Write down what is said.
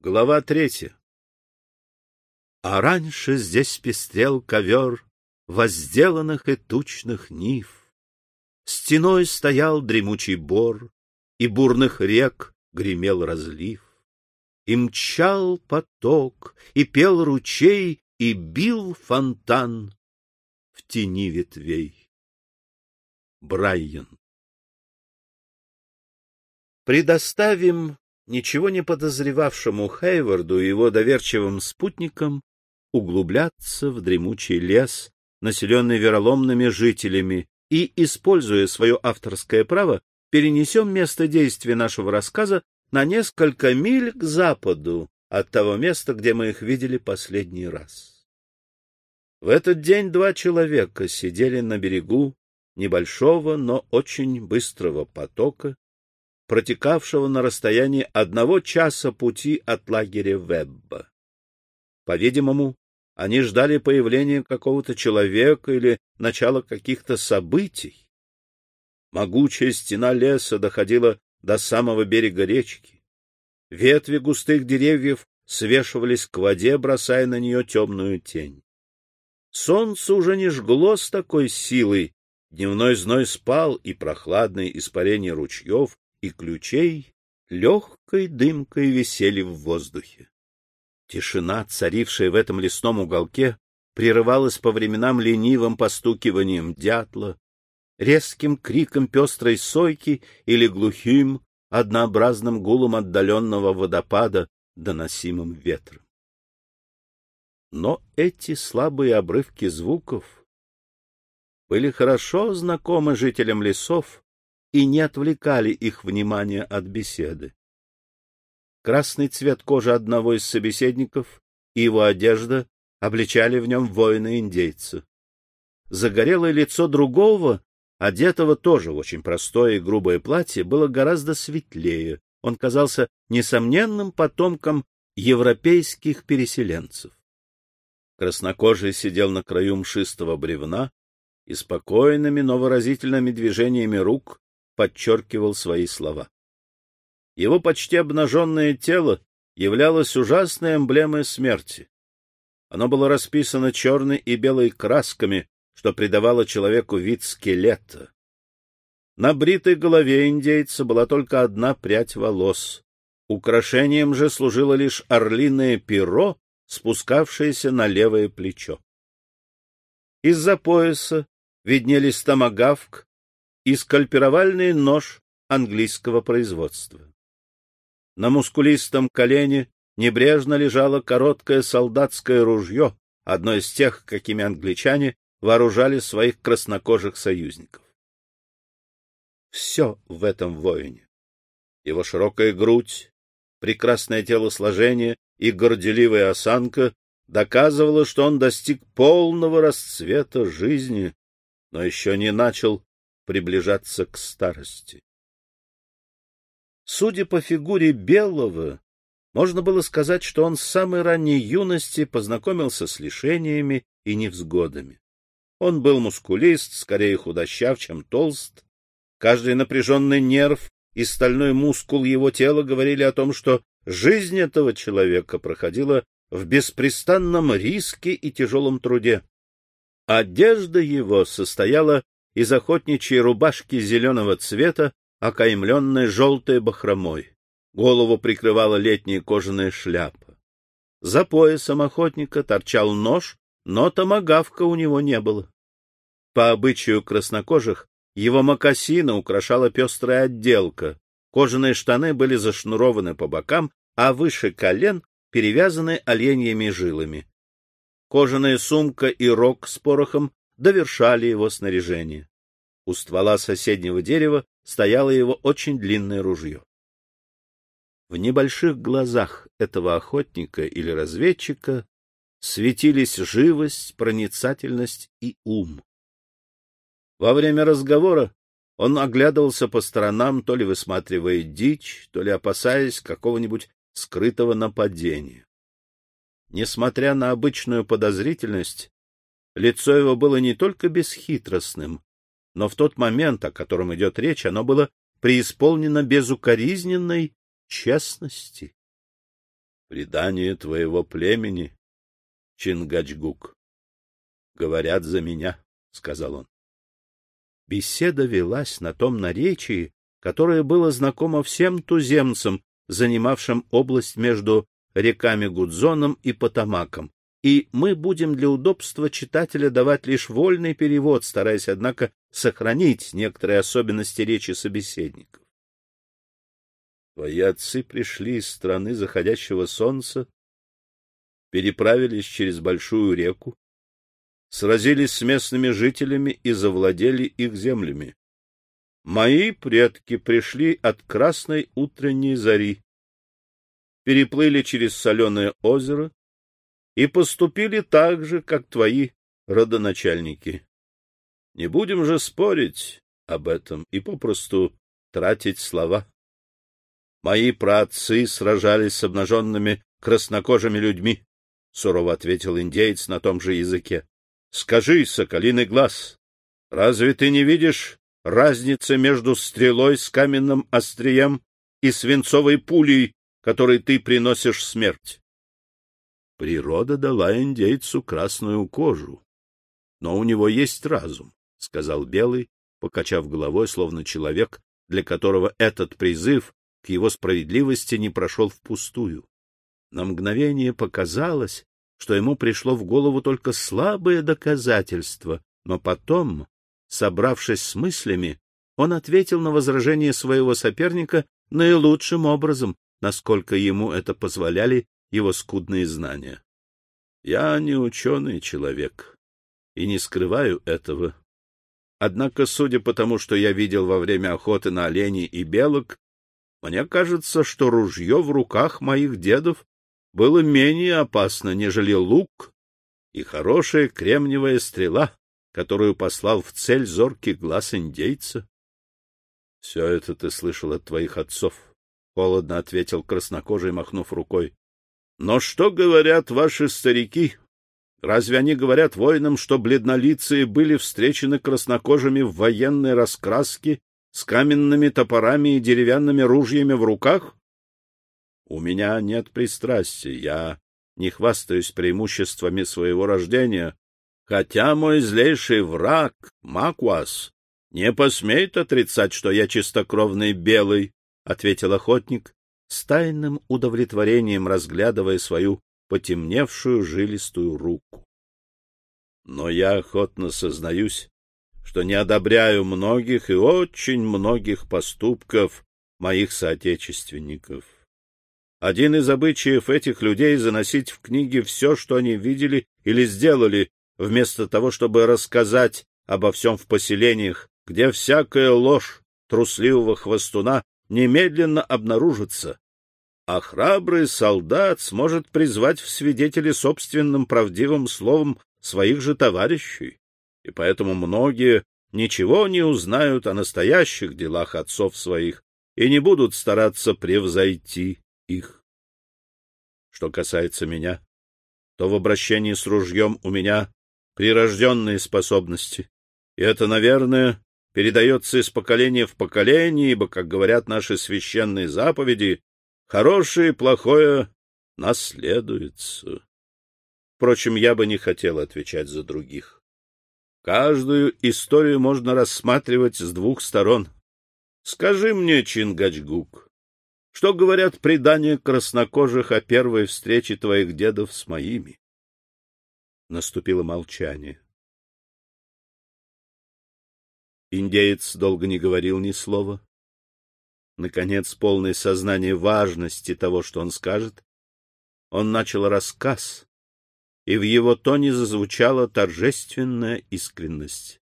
Глава 3. А раньше здесь пестрел ковер возделанных и тучных нив. Стеной стоял дремучий бор, и бурных рек гремел разлив. И мчал поток, и пел ручей, и бил фонтан в тени ветвей. Брайан. Предоставим ничего не подозревавшему Хейварду и его доверчивым спутникам углубляться в дремучий лес, населенный вероломными жителями, и, используя свое авторское право, перенесем место действия нашего рассказа на несколько миль к западу от того места, где мы их видели последний раз. В этот день 2 человека сидели на берегу небольшого, но очень быстрого потока, протекавшего на расстоянии 1 часа пути от лагеря Вебба. По-видимому, они ждали появления какого-то человека или начала каких-то событий. Могучая стена леса доходила до самого берега речки. Ветви густых деревьев свешивались к воде, бросая на нее темную тень. Солнце уже не жгло с такой силой, дневной зной спал, и прохладные испарения ручьев и ключей легкой дымкой висели в воздухе. Тишина, царившая в этом лесном уголке, прерывалась по временам ленивым постукиванием дятла, резким криком пестрой сойки или глухим, однообразным гулом отдаленного водопада, доносимым ветром. Но эти слабые обрывки звуков были хорошо знакомы жителям лесов и не отвлекали их внимание от беседы. Красный цвет кожи одного из собеседников и его одежда обличали в нем воина-индейца. Загорелое лицо другого, одетого тоже в очень простое и грубое платье, было гораздо светлее. Он казался несомненным потомком европейских переселенцев. Краснокожий сидел на краю мшистого бревна и спокойными, но выразительными движениями рук подчеркивал свои слова. Его почти обнаженное тело являлось ужасной эмблемой смерти. Оно было расписано черной и белой красками, что придавало человеку вид скелета. На бритой голове индейца была только одна прядь волос. Украшением же служило лишь орлиное перо, спускавшееся на левое плечо. Из-за пояса виднелись томагавк и скальпировальный нож английского производства. На мускулистом колене небрежно лежало короткое солдатское ружье, одно из тех, какими англичане вооружали своих краснокожих союзников. Все в этом воине. Его широкая грудь, прекрасное телосложение и горделивая осанка доказывало, что он достиг полного расцвета жизни, но еще не начал приближаться к старости. Судя по фигуре Белого, можно было сказать, что он с самой ранней юности познакомился с лишениями и невзгодами. Он был мускулист, скорее худощав, чем толст. Каждый напряженный нерв и стальной мускул его тела говорили о том, что жизнь этого человека проходила в беспрестанном риске и тяжелом труде. Одежда его состояла из охотничьей рубашки зеленого цвета, окаймленной желтой бахромой. Голову прикрывала летняя кожаная шляпа. За поясом охотника торчал нож, но томагавка у него не было. По обычаю краснокожих его мокасины украшала пестрая отделка, кожаные штаны были зашнурованы по бокам, а выше колен перевязаны оленьими жилами. Кожаная сумка и рог с порохом довершали его снаряжение. У ствола соседнего дерева стояло его очень длинное ружье. В небольших глазах этого охотника или разведчика светились живость, проницательность и ум. Во время разговора он оглядывался по сторонам, то ли высматривая дичь, то ли опасаясь какого-нибудь скрытого нападения. Несмотря на обычную подозрительность, лицо его было не только бесхитростным, но в тот момент, о котором идет речь, оно было преисполнено безукоризненной честности. Предание твоего племени, Чингачгук, говорят за меня, — сказал он. Беседа велась на том наречии, которое было знакомо всем туземцам, занимавшим область между реками Гудзоном и Потамаком, и мы будем для удобства читателя давать лишь вольный перевод, стараясь, однако, сохранить некоторые особенности речи собеседников. Твои отцы пришли из страны заходящего солнца, переправились через большую реку, сразились с местными жителями и завладели их землями. Мои предки пришли от красной утренней зари, переплыли через соленое озеро и поступили так же, как твои родоначальники. Не будем же спорить об этом и попросту тратить слова. Мои праотцы сражались с обнаженными краснокожими людьми, — сурово ответил индеец на том же языке. — Скажи, соколиный глаз, разве ты не видишь разницы между стрелой с каменным острием и свинцовой пулей, которой ты приносишь смерть? Природа дала индейцу красную кожу, но у него есть разум, — сказал Белый, покачав головой, словно человек, для которого этот призыв к его справедливости не прошел впустую. На мгновение показалось, что ему пришло в голову только слабое доказательство, но потом, собравшись с мыслями, он ответил на возражение своего соперника наилучшим образом, насколько ему это позволяли его скудные знания. Я не ученый человек и не скрываю этого. Однако, судя по тому, что я видел во время охоты на оленей и белок, мне кажется, что ружье в руках моих дедов было менее опасно, нежели лук и хорошая кремниевая стрела, которую послал в цель зоркий глаз индейца. — Все это ты слышал от твоих отцов, — холодно ответил краснокожий, махнув рукой. — Но что говорят ваши старики? Разве они говорят воинам, что бледнолицые были встречены краснокожими в военной раскраске с каменными топорами и деревянными ружьями в руках? У меня нет пристрастий, я не хвастаюсь преимуществами своего рождения, хотя мой злейший враг, Макуас, не посмеет отрицать, что я чистокровный белый, — ответил охотник, с тайным удовлетворением разглядывая свою потемневшую жилистую руку. Но я охотно сознаюсь, что не одобряю многих и очень многих поступков моих соотечественников. Один из обычаев этих людей — заносить в книги все, что они видели или сделали, вместо того, чтобы рассказать обо всем в поселениях, где всякая ложь трусливого хвостуна немедленно обнаружится, а храбрый солдат сможет призвать в свидетели собственным правдивым словом своих же товарищей, и поэтому многие ничего не узнают о настоящих делах отцов своих и не будут стараться превзойти их. Что касается меня, то в обращении с ружьем у меня прирожденные способности, и это, наверное, передается из поколения в поколение, ибо, как говорят наши священные заповеди, хорошее и плохое наследуется. Впрочем, я бы не хотел отвечать за других. Каждую историю можно рассматривать с двух сторон. Скажи мне, Чингачгук, что говорят предания краснокожих о первой встрече твоих дедов с моими? Наступило молчание. Индеец долго не говорил ни слова. Наконец, полный сознания важности того, что он скажет, он начал рассказ, и в его тоне зазвучала торжественная искренность.